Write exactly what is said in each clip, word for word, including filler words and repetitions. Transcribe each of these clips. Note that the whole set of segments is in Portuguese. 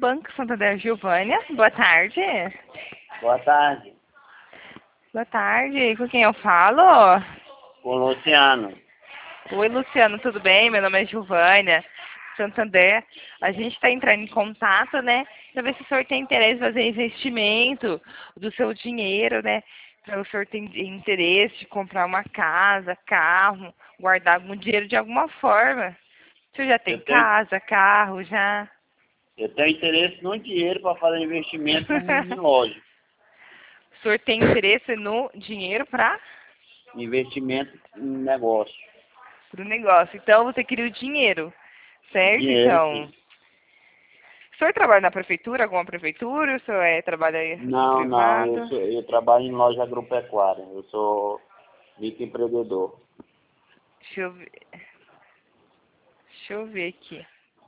Banco Santander, Giovânia. Boa tarde. Boa tarde, Boa tarde. Com quem eu falo? com o Luciano. Oi, Luciano, tudo bem? Meu nome é Giovânia, Santander. A gente está entrando em contato, né? Para ver se o senhor tem interesse em fazer investimento do seu dinheiro, né? Para o senhor ter interesse de comprar uma casa, carro, guardar algum dinheiro de alguma forma. O senhor já tem Eu tenho, casa, carro, já? eu tenho interesse no dinheiro para fazer investimento em loja. O senhor tem interesse no dinheiro para Investimento em negócio. o negócio. Então, você queria o dinheiro, certo? Dinheiro, Então, sim. o senhor trabalha na prefeitura, alguma prefeitura? O senhor é, trabalha em Não, não, eu, privado? sou, eu trabalho em loja agropecuária. Eu sou microempreendedor. Deixa eu ver. Deixa eu ver aqui.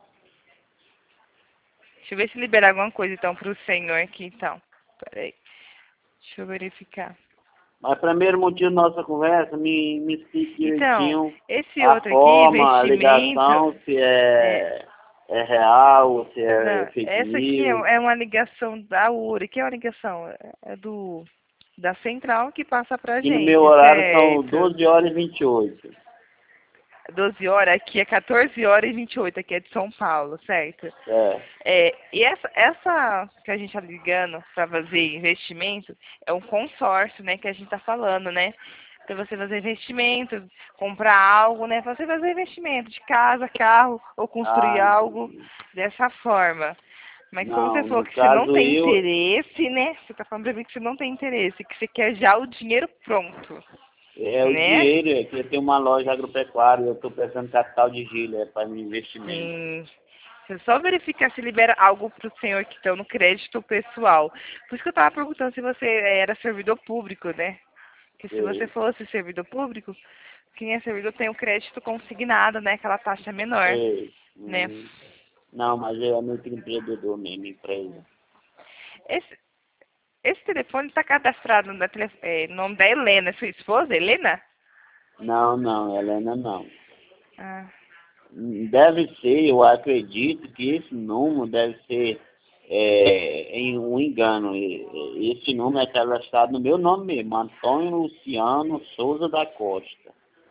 Deixa eu ver se liberar alguma coisa, então, para o senhor aqui, então. Peraí. Deixa eu verificar. Mas primeiro motivo da nossa conversa, me, me explique Então, direitinho esse a outro aqui, forma, a investimento, ligação, se é, é, é real, se é não, fake essa aqui é, news. é uma ligação da U R I, que é uma ligação é do, da central que passa pra E no meu gente, horário são certo? doze horas e vinte e oito. doze horas, aqui é quatorze horas e vinte e oito, aqui é de São Paulo, certo? É. É, e essa, essa que a gente está ligando para fazer investimento é um consórcio, né, que a gente está falando, né? Para você fazer investimento, comprar algo, né? Para você fazer investimento de casa, carro ou construir Ah, algo entendi. dessa forma. Mas como você Não, falou no que você não caso tem eu, interesse, né? Você está falando para mim que você não tem interesse, que você quer já o dinheiro pronto, é o né? dinheiro, é que eu tenho uma loja agropecuária, eu estou precisando de capital de giro, é para investimento. Sim. Você só verificar se libera algo para o senhor que estão no crédito pessoal. Por isso que eu estava perguntando se você era servidor público, né? Porque se você Sei, fosse servidor público, quem é servidor tem o crédito consignado, né? Aquela taxa menor, sei. né? Hum. Não, mas eu é muito empreendedor mesmo, empresa. Esse, esse telefone está cadastrado no tele, é, nome da Helena, sua esposa, Helena? Não, não, Helena não. Ah, Deve ser, eu acredito que esse número deve ser é, em um engano. E- e- Esse número é cadastrado no meu nome mesmo, Antônio Luciano Souza da Costa.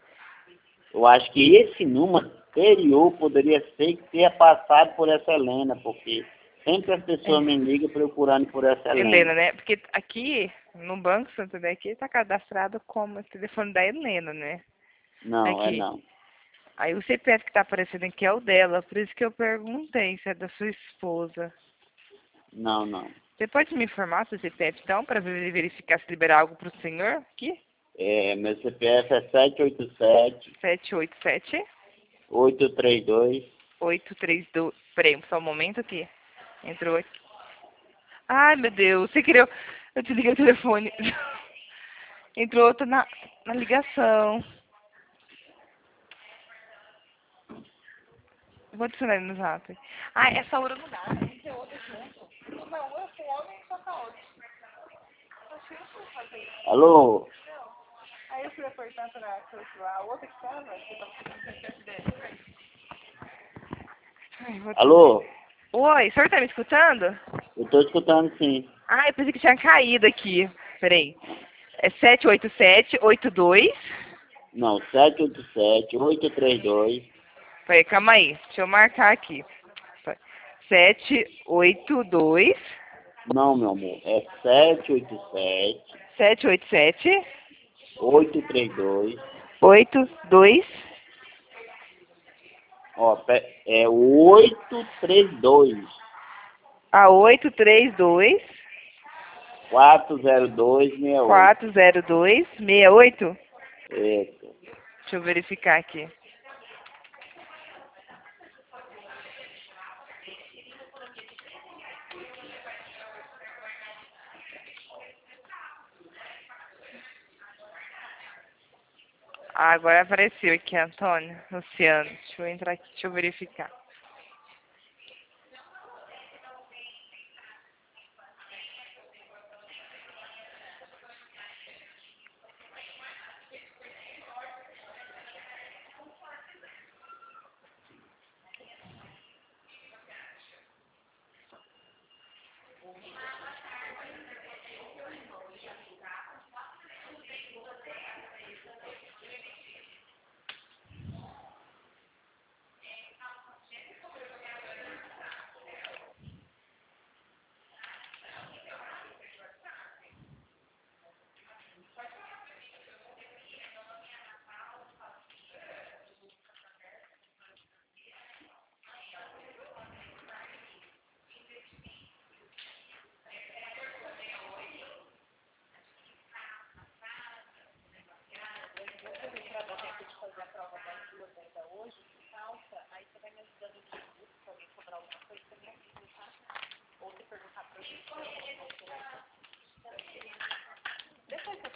Eu acho que esse número anterior poderia ser que tenha passado por essa Helena, porque sempre as pessoas é. me ligam procurando por essa Helena. Helena, né? Porque aqui no Banco Santander aqui está cadastrado como o telefone da Helena, né? Não, é Aqui. não. Aí o C P F que tá aparecendo aqui é o dela, por isso que eu perguntei se é da sua esposa. Não, não. Você pode me informar seu C P F então, para verificar se liberar algo para o senhor aqui? É, meu C P F é sete oito sete, sete oito sete, oito três dois. oito três dois. Peraí, só um momento aqui. Entrou aqui. Ai, meu Deus, você queria. Eu desliguei o telefone. Entrou outra na, na ligação. Eu vou adicionar ele no zap. Ah, essa hora não dá. Esse é outro junto. Uma hora com homem e só com a outra. Alô? Aí eu fui apertar pra a outra que tava, que tava com dez. Ai, vou desligar. Alô? Oi, o senhor tá me escutando? Eu tô escutando sim. Ah, eu pensei que tinha caído aqui. Peraí. É sete oito sete, oito dois. Não, sete oito sete, oito três dois. Peraí, calma aí. Deixa eu marcar aqui. sete oito dois, Não, meu amor, é sete oito sete, sete oito sete, oito três dois. oito dois. Ó, pe- é oito três dois, A oito três dois, quatro zero dois seis oito. quatro zero dois, seis oito. Eita. Deixa eu verificar aqui. Ah, agora apareceu aqui, Antônio, Luciano. Deixa eu entrar aqui, deixa eu verificar.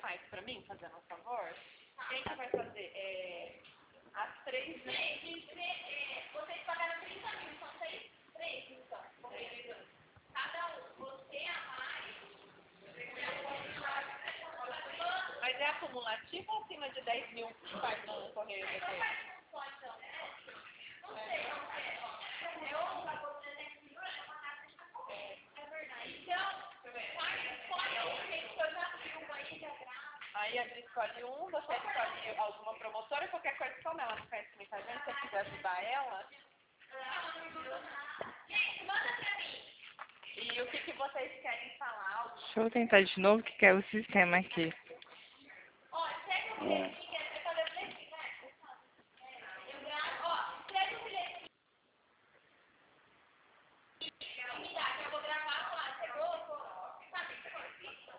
faz pra mim, fazendo um favor? Quem que vai fazer? É, as três, né? Vocês pagaram trinta mil, são seis, três, então. Cada um, você, a Mari. Mas é acumulativo ou acima de dez mil que faz no correio depois? Não sei, não sei. Eu pagou trezentos mil, eu vou mandar pra correio. É verdade. Então, escolhe um, gente, que eu já vi uma aí, já grava. Aí a gente escolhe um, você escolhe alguma promotora, qualquer coisa como ela não quer explicar, se você quiser ajudar ela. Gente, manda pra mim. E o que, que vocês querem falar? Deixa eu tentar de novo que caiu o sistema aqui. Ó, escreve um bilhetinho, quer dizer, fazer o bilhetinho, né? Eu gravo, ó, escreve um bilhetinho. E me dá, que eu vou gravar lá. Chegou, pô. Sabe o que foi?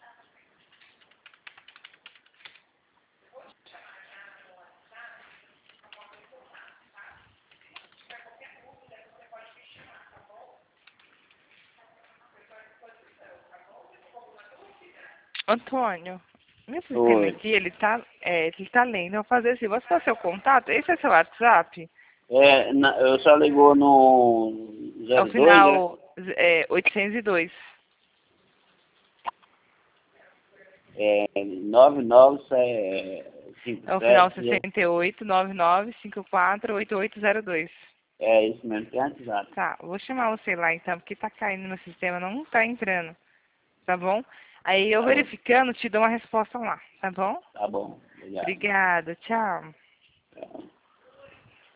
Antônio, meu sistema Oi. aqui, ele tá, é, ele tá lendo. Eu vou fazer assim, você dá seu contato? Esse é seu WhatsApp? É, na, eu só ligou no É zero o dois, final é, oitocentos e dois. é, é nove nove cinco É o final sete. sessenta e oito, nove nove cinco quatro, oito oito zero dois. É isso mesmo, tem WhatsApp. Tá, vou chamar você lá então, porque tá caindo no sistema, não tá entrando. Tá bom? Aí eu Tá bom. verificando, te dou uma resposta lá, tá bom? Tá bom, obrigado. Obrigada, tchau. Tchau.